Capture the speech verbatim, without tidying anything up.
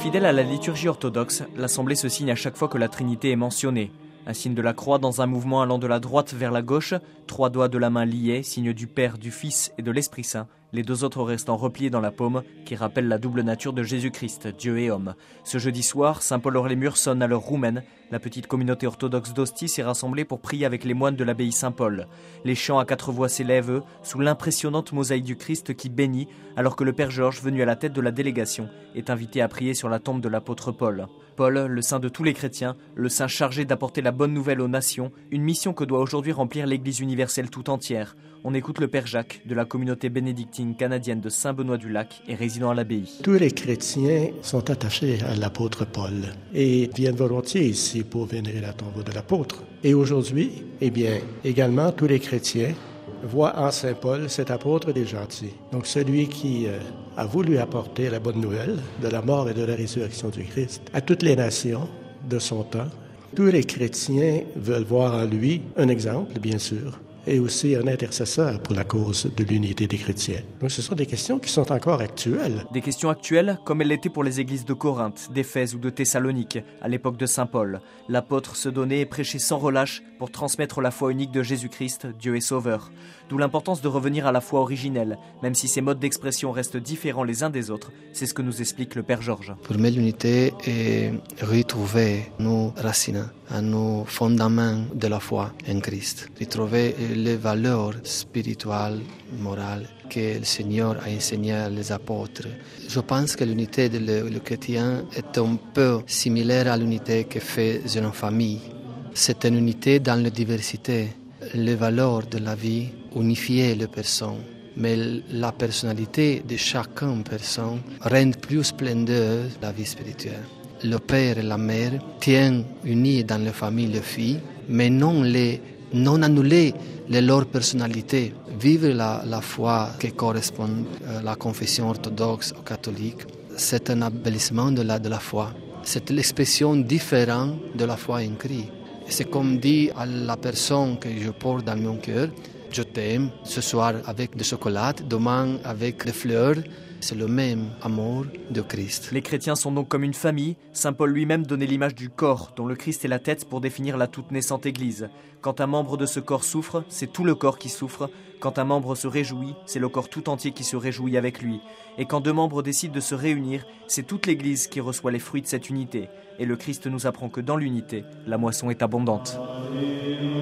Fidèle à la liturgie orthodoxe, l'Assemblée se signe à chaque fois que la Trinité est mentionnée. Un signe de la croix dans un mouvement allant de la droite vers la gauche, trois doigts de la main liés, signe du Père, du Fils et de l'Esprit Saint, les deux autres restant repliés dans la paume, qui rappellent la double nature de Jésus-Christ, Dieu et homme. Ce jeudi soir, Saint-Paul-Hors-les-Murs sonne à l'heure roumaine. La petite communauté orthodoxe d'Ostie s'est rassemblée pour prier avec les moines de l'abbaye Saint-Paul. Les chants à quatre voix s'élèvent, eux, sous l'impressionnante mosaïque du Christ qui bénit, alors que le Père Georges, venu à la tête de la délégation, est invité à prier sur la tombe de l'apôtre Paul. Paul, le saint de tous les chrétiens, le saint chargé d'apporter la bonne nouvelle aux nations, une mission que doit aujourd'hui remplir l'Église universelle tout entière. On écoute le Père Jacques, de la communauté bénédictine canadienne de Saint-Benoît-du-Lac et résident à l'abbaye. Tous les chrétiens sont attachés à l'apôtre Paul et viennent volontiers ici pour vénérer la tombe de l'apôtre. Et aujourd'hui, eh bien, également, tous les chrétiens voient en Saint Paul cet apôtre des gentils. Donc celui qui euh, a voulu apporter la bonne nouvelle de la mort et de la résurrection du Christ à toutes les nations de son temps. Tous les chrétiens veulent voir en lui un exemple, bien sûr, et aussi un intercesseur pour la cause de l'unité des chrétiens. Donc ce sont des questions qui sont encore actuelles. Des questions actuelles comme elles l'étaient pour les églises de Corinthe, d'Éphèse ou de Thessalonique, à l'époque de Saint Paul. L'apôtre se donnait et prêchait sans relâche pour transmettre la foi unique de Jésus-Christ, Dieu et Sauveur. D'où l'importance de revenir à la foi originelle, même si ces modes d'expression restent différents les uns des autres. C'est ce que nous explique le Père Georges. Pour moi, l'unité est retrouver nos racines, à nos fondements de la foi en Christ. Retrouver les valeurs spirituelles, morales que le Seigneur a enseignées aux apôtres. Je pense que l'unité du le, le chrétien est un peu similaire à l'unité que fait une famille. C'est une unité dans la diversité. Les valeurs de la vie unifient les personnes, mais la personnalité de chaque personne rend plus splendeureuse la vie spirituelle. Le père et la mère tiennent unis dans la famille les filles, mais non, les, non annuler leur personnalité. Vivre la, la foi qui correspond à la confession orthodoxe ou catholique, c'est un embellissement de la, de la foi. C'est l'expression différente de la foi en Christ. C'est comme dire à la personne que je porte dans mon cœur, je t'aime, ce soir avec du chocolat, demain avec des fleurs. C'est le même amour de Christ. Les chrétiens sont donc comme une famille. Saint Paul lui-même donnait l'image du corps, dont le Christ est la tête pour définir la toute naissante Église. Quand un membre de ce corps souffre, c'est tout le corps qui souffre. Quand un membre se réjouit, c'est le corps tout entier qui se réjouit avec lui. Et quand deux membres décident de se réunir, c'est toute l'Église qui reçoit les fruits de cette unité. Et le Christ nous apprend que dans l'unité, la moisson est abondante.